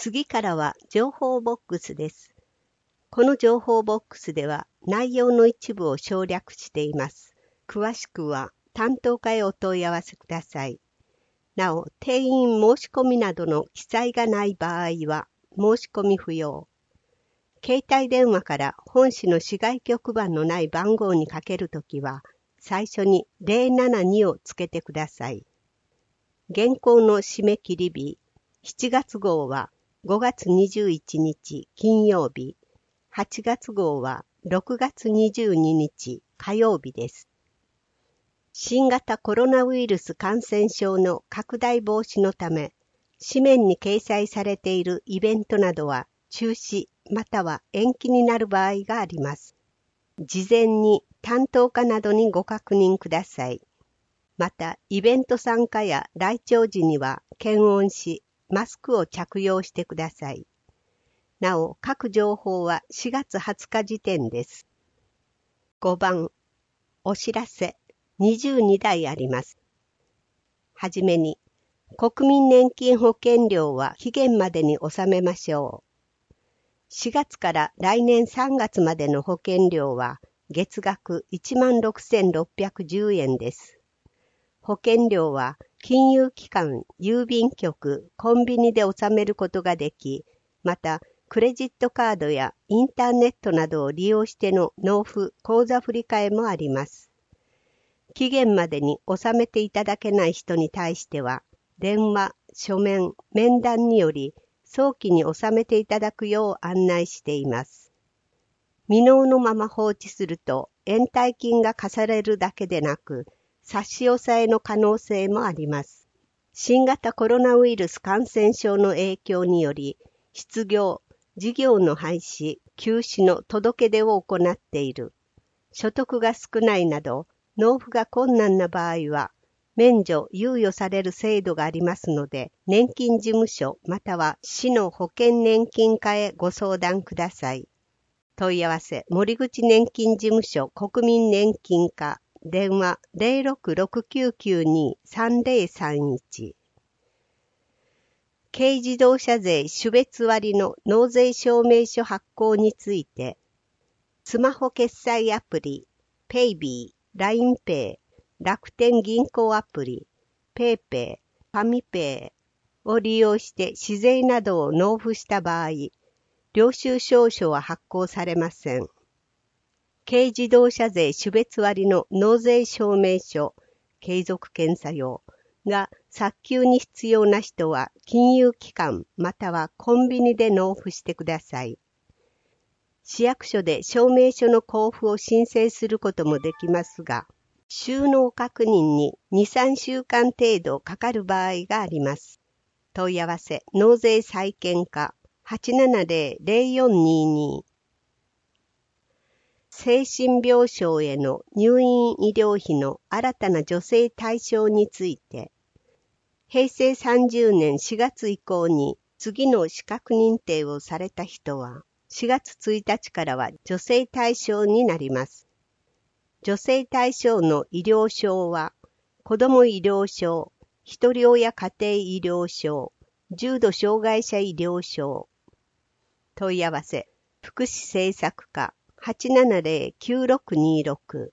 次からは情報ボックスです。この情報ボックスでは内容の一部を省略しています。詳しくは担当課へお問い合わせください。なお、定員申し込みなどの記載がない場合は申し込み不要。携帯電話から本市の市外局番のない番号にかけるときは、最初に072をつけてください。現行の締め切り日、7月号は5月21日金曜日、8月号は6月22日火曜日です。新型コロナウイルス感染症の拡大防止のため、紙面に掲載されているイベントなどは中止または延期になる場合があります。事前に担当課などにご確認ください。また、イベント参加や来庁時には検温し、マスクを着用してください。なお、各情報は4月20日時点です。5番、お知らせ、22題あります。はじめに、国民年金保険料は期限までに納めましょう。4月から来年3月までの保険料は月額 16,610 円です。保険料は金融機関、郵便局、コンビニで納めることができ、またクレジットカードやインターネットなどを利用しての納付、口座振替もあります。期限までに納めていただけない人に対しては、電話、書面、面談により早期に納めていただくよう案内しています。未納のまま放置すると延滞金が課されるだけでなく、差し押さえの可能性もあります。新型コロナウイルス感染症の影響により、失業、事業の廃止、休止の届け出を行っている。所得が少ないなど、納付が困難な場合は、免除、猶予される制度がありますので、年金事務所または市の保険年金課へご相談ください。問い合わせ、森口年金事務所国民年金課、電話 066992-3031。軽自動車税種別割の納税証明書発行について、スマホ決済アプリ、PayB、LINEPay、楽天銀行アプリ、PayPay、ファミペイを利用して市税などを納付した場合、領収証書は発行されません。軽自動車税種別割の納税証明書、継続検査用が早急に必要な人は金融機関またはコンビニで納付してください。市役所で証明書の交付を申請することもできますが、収納確認に2、3週間程度かかる場合があります。問い合わせ、納税再検課 870-0422。精神病床への入院医療費の新たな助成対象について、平成30年4月以降に次の資格認定をされた人は、4月1日からは助成対象になります。助成対象の医療証は、子ども医療証、ひとり親家庭医療証、重度障害者医療証。問い合わせ、福祉政策課 870-9626。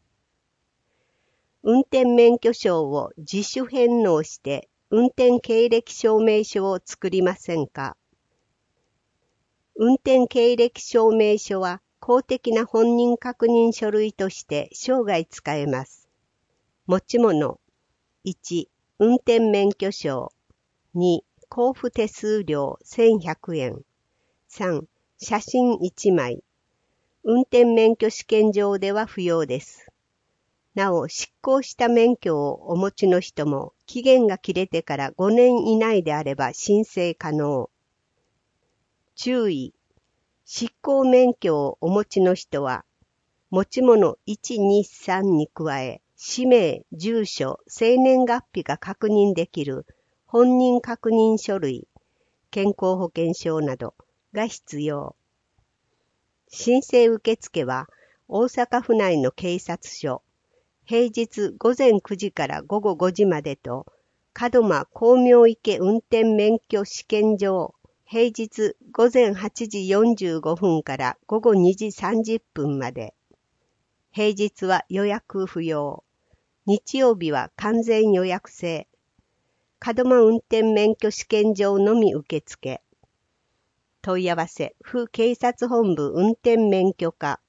運転免許証を自主返納して運転経歴証明書を作りませんか？運転経歴証明書は公的な本人確認書類として生涯使えます。持ち物。1、運転免許証。2、交付手数料1100円。3、写真1枚。運転免許試験場では不要です。なお、失効した免許をお持ちの人も期限が切れてから5年以内であれば申請可能。注意。失効免許をお持ちの人は、持ち物1、2、3に加え、氏名、住所、生年月日が確認できる本人確認書類、健康保険証などが必要。申請受付は大阪府内の警察署、平日午前9時から午後5時までと、門真光明池運転免許試験場、 平日午前8時45分から午後2時30分まで。平日は予約不要。日曜日は完全予約制。門真運転免許試験場のみ受付。問い合わせ、府警察本部運転免許課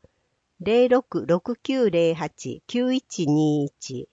0669089121。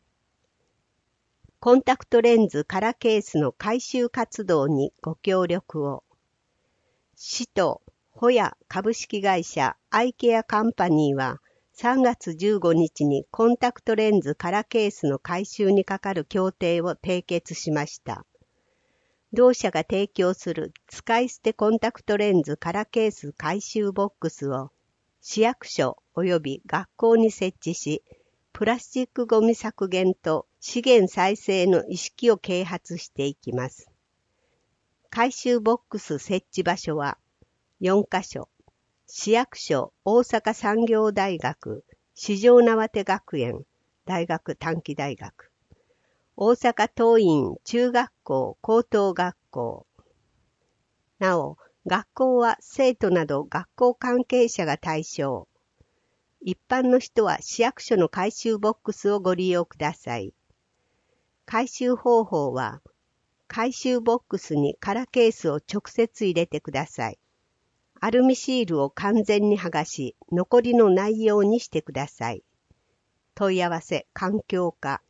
コンタクトレンズカラーケースの回収活動にご協力を。市とホヤ株式会社アイケアカンパニーは3月15日にコンタクトレンズカラーケースの回収にかかる協定を締結しました。同社が提供する使い捨てコンタクトレンズカラーケース回収ボックスを市役所及び学校に設置し、プラスチックごみ削減と資源再生の意識を啓発していきます。回収ボックス設置場所は4カ所。市役所、大阪産業大学、四条畷学園、大学短期大学。大阪桐蔭中学校高等学校。なお、学校は生徒など学校関係者が対象。一般の人は市役所の回収ボックスをご利用ください。回収方法は、回収ボックスにカラーケースを直接入れてください。アルミシールを完全に剥がし、残りのないようにしてください。問い合わせ環境課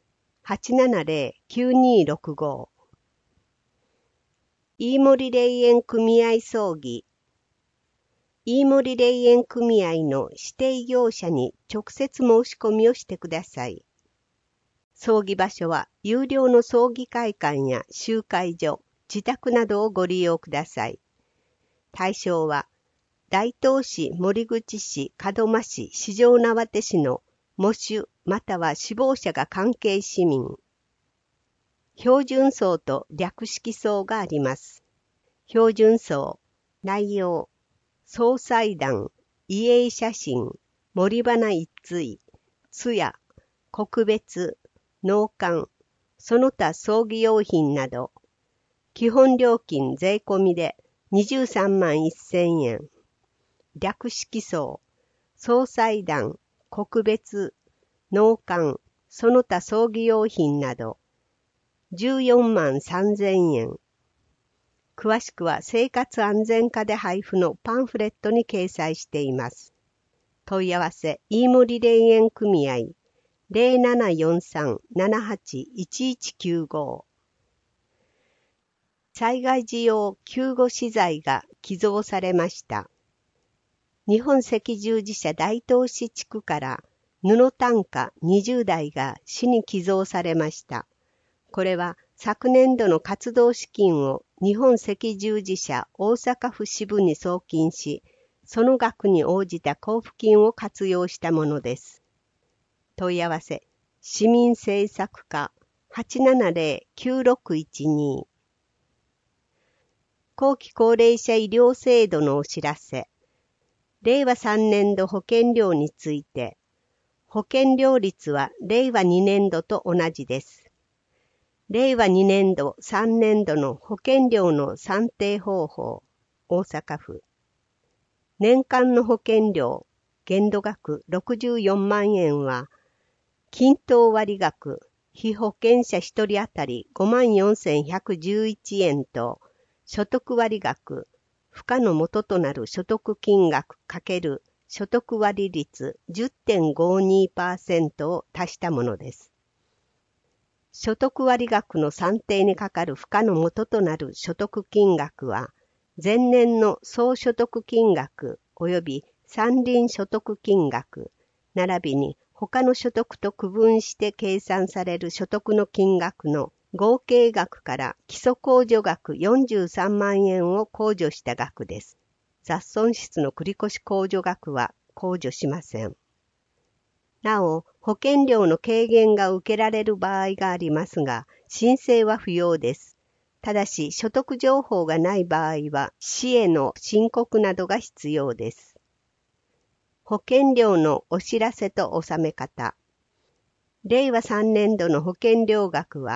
870-9265。飯森霊園組合葬儀。飯森霊園組合の指定業者に直接申し込みをしてください。葬儀場所は有料の葬儀会館や集会所、自宅などをご利用ください。対象は大東市、守口市、門真市、四条畷市の喪主または死亡者が関係市民。標準葬と略式葬があります。標準葬、内容、葬祭壇、遺影写真、森花一対、通夜、告別、納棺、その他葬儀用品など、基本料金税込みで23万1000円。略式葬、葬祭壇、告別、納棺、その他葬儀用品など、14万3000円。詳しくは生活安全課で配布のパンフレットに掲載しています。問い合わせ、飯森霊園組合 0743-781195。災害時用救護資材が寄贈されました。日本赤十字社大東市地区から布担架20台が市に寄贈されました。これは昨年度の活動資金を日本赤十字社大阪府支部に送金し、その額に応じた交付金を活用したものです。問い合わせ、市民政策課 870-9612。後期高齢者医療制度のお知らせ。令和3年度保険料について、保険料率は令和2年度と同じです。令和2年度3年度の保険料の算定方法、大阪府。年間の保険料、限度額64万円は、均等割額、被保険者1人当たり54,111円と、所得割額、付加の元となる所得金額×所得割率 10.52% を足したものです。所得割額の算定にかかる付加の元となる所得金額は、前年の総所得金額及び山林所得金額、並びに他の所得と区分して計算される所得の金額の合計額から基礎控除額43万円を控除した額です。雑損失の繰越控除額は控除しません。なお、保険料の軽減が受けられる場合がありますが、申請は不要です。ただし、所得情報がない場合は、市への申告などが必要です。保険料のお知らせと納め方。令和3年度の保険料額は、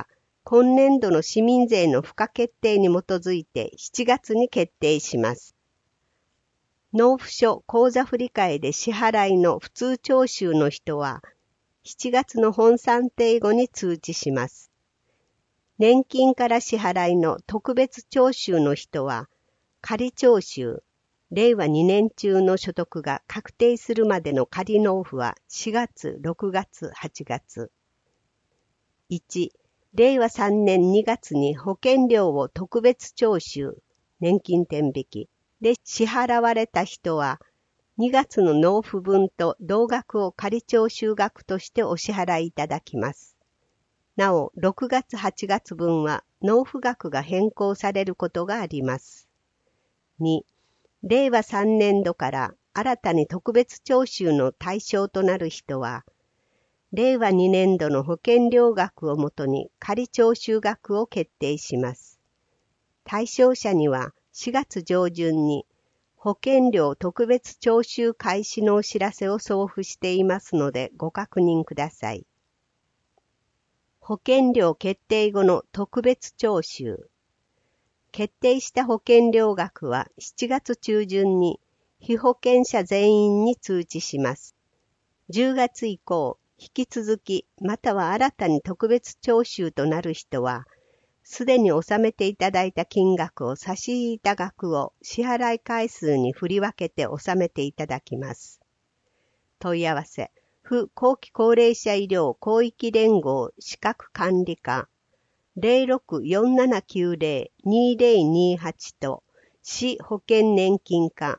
今年度の市民税の付加決定に基づいて7月に決定します。納付書口座振替で支払いの普通徴収の人は、7月の本算定後に通知します。年金から支払いの特別徴収の人は、仮徴収、令和2年中の所得が確定するまでの仮納付は4月、6月、8月。1、令和3年2月に保険料を特別徴収、年金天引きで支払われた人は、2月の納付分と同額を仮徴収額としてお支払いいただきます。なお、6月8月分は納付額が変更されることがあります。2、令和3年度から新たに特別徴収の対象となる人は、令和2年度の保険料額をもとに仮徴収額を決定します。対象者には4月上旬に保険料特別徴収開始のお知らせを送付していますのでご確認ください。保険料決定後の特別徴収。決定した保険料額は7月中旬に被保険者全員に通知します。10月以降、引き続きまたは新たに特別徴収となる人は、すでに納めていただいた金額を差し引いた額を支払い回数に振り分けて納めていただきます。問い合わせ。府後期高齢者医療広域連合資格管理課 064790-2028 と市保険年金課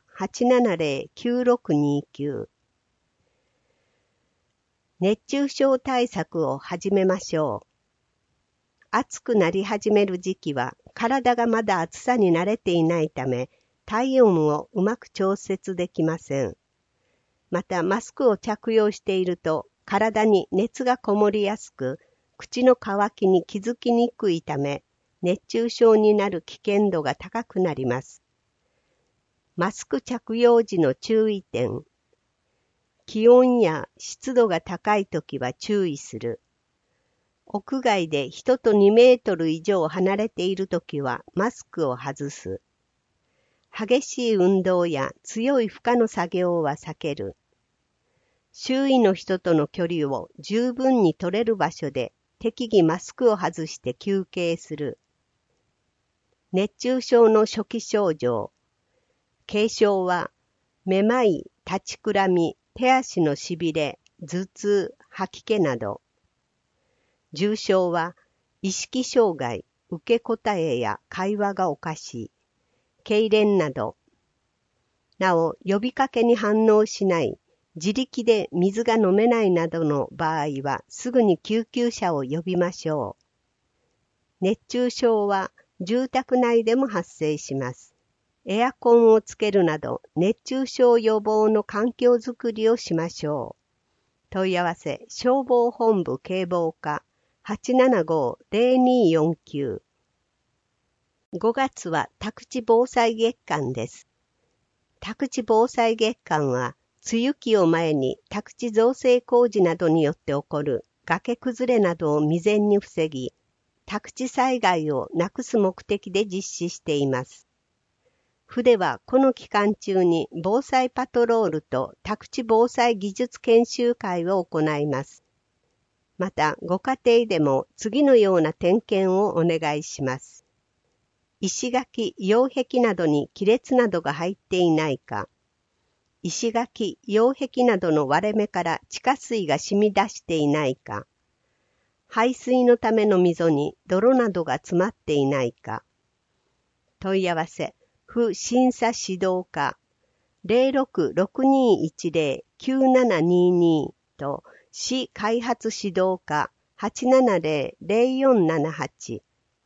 870-9629 熱中症対策を始めましょう。暑くなり始める時期は体がまだ暑さに慣れていないため体温をうまく調節できません。またマスクを着用していると体に熱がこもりやすく、口の渇きに気づきにくいため、熱中症になる危険度が高くなります。マスク着用時の注意点。気温や湿度が高いときは注意する。屋外で人と2メートル以上離れているときはマスクを外す。激しい運動や強い負荷の作業は避ける。周囲の人との距離を十分に取れる場所で適宜マスクを外して休憩する。熱中症の初期症状。軽症は、めまい、立ちくらみ、手足のしびれ、頭痛、吐き気など。重症は、意識障害、受け答えや会話がおかしい、痙攣など。なお、呼びかけに反応しない、自力で水が飲めないなどの場合はすぐに救急車を呼びましょう。熱中症は住宅内でも発生します。エアコンをつけるなど熱中症予防の環境づくりをしましょう。問い合わせ消防本部警防課 875-0249。5月は宅地防災月間です。宅地防災月間は梅雨期を前に宅地造成工事などによって起こる崖崩れなどを未然に防ぎ、宅地災害をなくす目的で実施しています。府ではこの期間中に防災パトロールと宅地防災技術研修会を行います。また、ご家庭でも次のような点検をお願いします。石垣、擁壁などに亀裂などが入っていないか、石垣、擁壁などの割れ目から地下水が染み出していないか、排水のための溝に泥などが詰まっていないか。問い合わせ、府審査指導課 066210-9722 と市開発指導課 870-0478。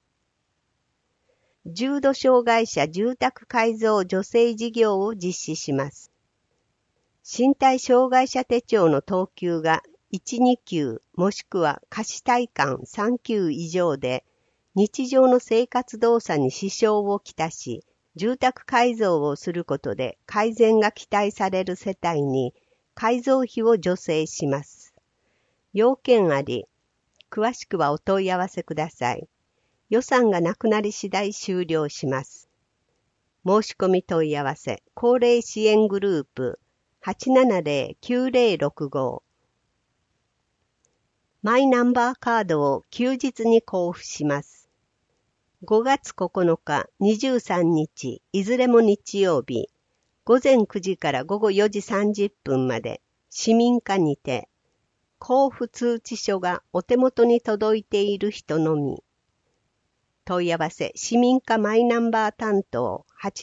重度障害者住宅改造助成事業を実施します。身体障害者手帳の等級が1、2級もしくは下肢体感3級以上で日常の生活動作に支障をきたし、住宅改造をすることで改善が期待される世帯に改造費を助成します。要件あり、 詳しくはお問い合わせください。予算がなくなり次第終了します。申し込み問い合わせ、高齢支援グループ 870-9065。マイナンバーカードを休日に交付します。5月9日、23日、いずれも日曜日、午前9時から午後4時30分まで、市民課にて、交付通知書がお手元に届いている人のみ。問い合わせ、市民課マイナンバー担当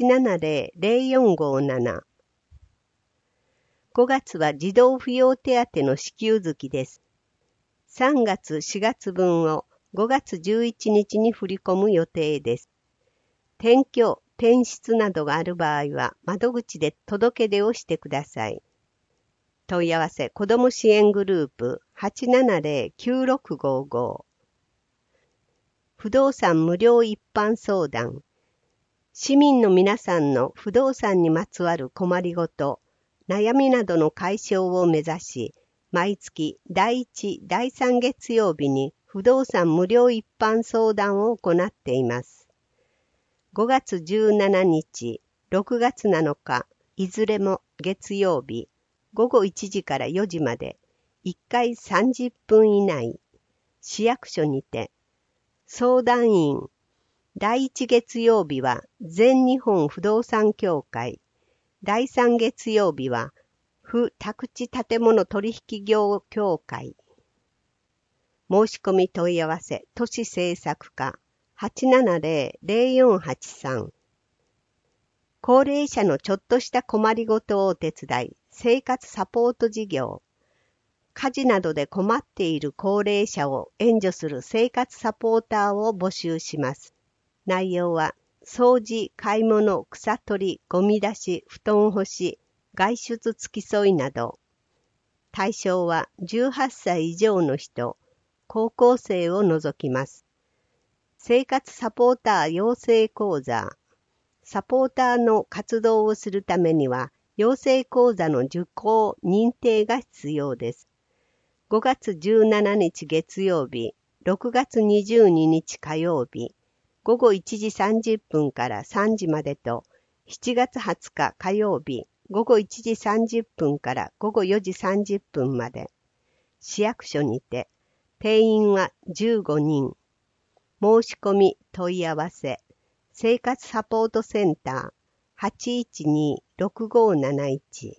870-0457。5月は児童扶養手当の支給月です。3月4月分を5月11日に振り込む予定です。転居、転出などがある場合は窓口で届け出をしてください。問い合わせ、子ども支援グループ 870-9655。不動産無料一般相談。市民の皆さんの不動産にまつわる困りごと、悩みなどの解消を目指し、毎月第1、第3月曜日に不動産無料一般相談を行っています。5月17日、6月7日、いずれも月曜日、午後1時から4時まで、1回30分以内、市役所にて、相談員、第1月曜日は全日本不動産協会、第3月曜日は不宅地建物取引業協会。申し込み問い合わせ、都市政策課 870-0483。高齢者のちょっとした困りごとをお手伝い、生活サポート事業。家事などで困っている高齢者を援助する生活サポーターを募集します。内容は、掃除、買い物、草取り、ゴミ出し、布団干し、外出付き添いなど。対象は18歳以上の人、高校生を除きます。生活サポーター養成講座。サポーターの活動をするためには、養成講座の受講認定が必要です。5月17日月曜日、6月22日火曜日、午後1時30分から3時までと、7月20日火曜日、午後1時30分から午後4時30分まで、市役所にて、定員は15人。申し込み問い合わせ、生活サポートセンター 812-6571。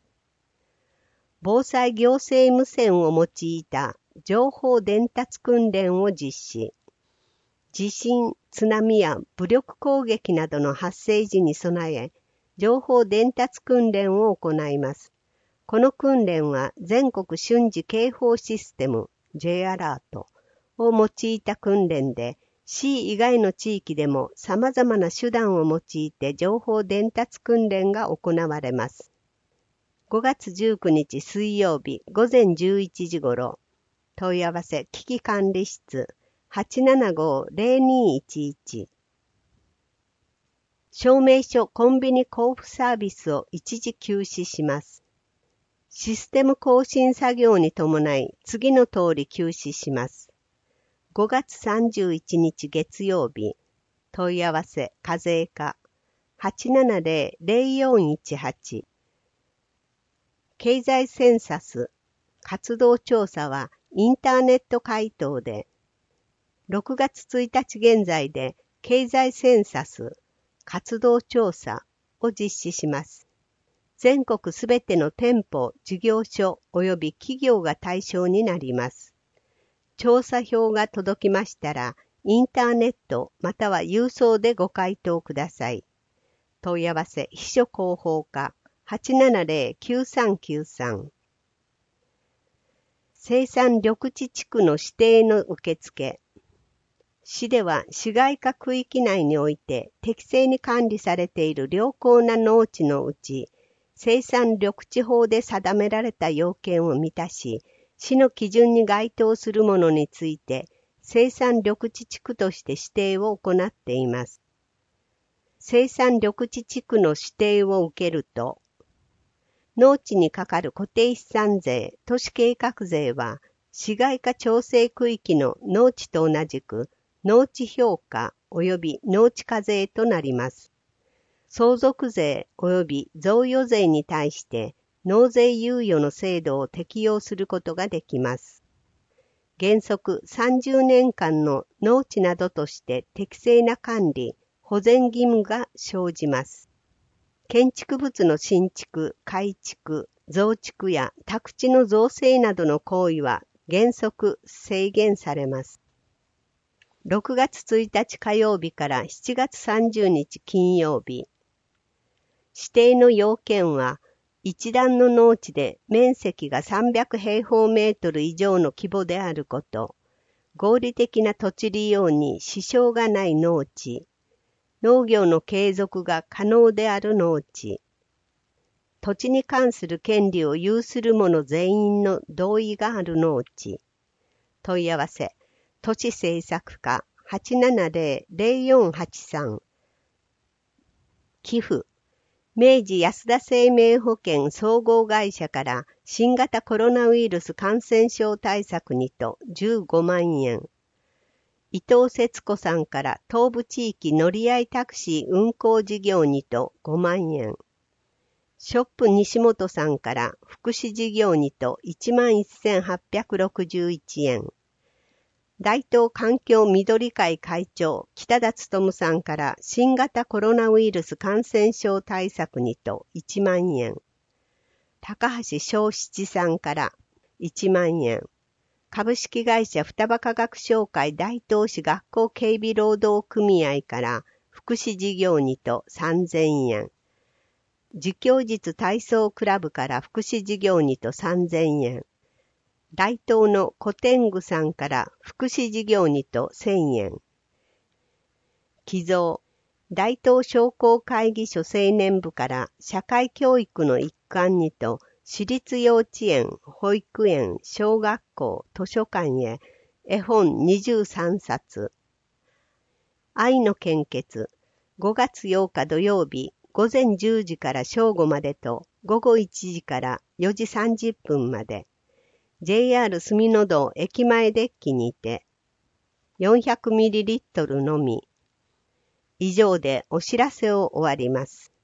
防災行政無線を用いた情報伝達訓練を実施。地震、津波や武力攻撃などの発生時に備え、情報伝達訓練を行います。この訓練は全国瞬時警報システム J アラートを用いた訓練で、市以外の地域でも様々な手段を用いて情報伝達訓練が行われます。5月19日水曜日午前11時頃、問い合わせ危機管理室 875-0211。証明書コンビニ交付サービスを一時休止します。システム更新作業に伴い次の通り休止します。5月31日月曜日、問い合わせ課税課 870-0418。経済センサス活動調査はインターネット回答で、6月1日現在で経済センサス活動調査を実施します。全国すべての店舗、事業所及び企業が対象になります。調査票が届きましたら、インターネットまたは郵送でご回答ください。問い合わせ秘書広報課 870-9393。生産緑地地区の指定の受付。市では市街化区域内において適正に管理されている良好な農地のうち、生産緑地法で定められた要件を満たし、市の基準に該当するものについて、生産緑地地区として指定を行っています。生産緑地地区の指定を受けると、農地にかかる固定資産税、都市計画税は市街化調整区域の農地と同じく、農地評価及び農地課税となります。相続税及び贈与税に対して納税猶予の制度を適用することができます。原則30年間の農地などとして適正な管理、保全義務が生じます。建築物の新築、改築、増築や宅地の造成などの行為は原則制限されます。6月1日火曜日から7月30日金曜日。指定の要件は、一段の農地で面積が300平方メートル以上の規模であること、合理的な土地利用に支障がない農地、農業の継続が可能である農地、土地に関する権利を有する者全員の同意がある農地。問い合わせ、都市政策課 870-0483 寄付、明治安田生命保険総合会社から新型コロナウイルス感染症対策にと15万円。伊藤節子さんから東部地域乗り合いタクシー運行事業にと5万円。ショップ西本さんから福祉事業にと 11,861 円。大東環境緑会会長北田勉さんから新型コロナウイルス感染症対策にと1万円。高橋正七さんから1万円。株式会社双葉科学商会大東市学校警備労働組合から福祉事業にと3000円。自供実体操クラブから福祉事業にと3000円。大東の古天狗さんから福祉事業にと1000円。寄贈、大東商工会議所青年部から社会教育の一環にと私立幼稚園、保育園、小学校、図書館へ絵本23冊。愛の献血、5月8日土曜日午前10時から正午までと午後1時から4時30分まで。JR 住野道駅前デッキにて 400ml のみ。以上でお知らせを終わります。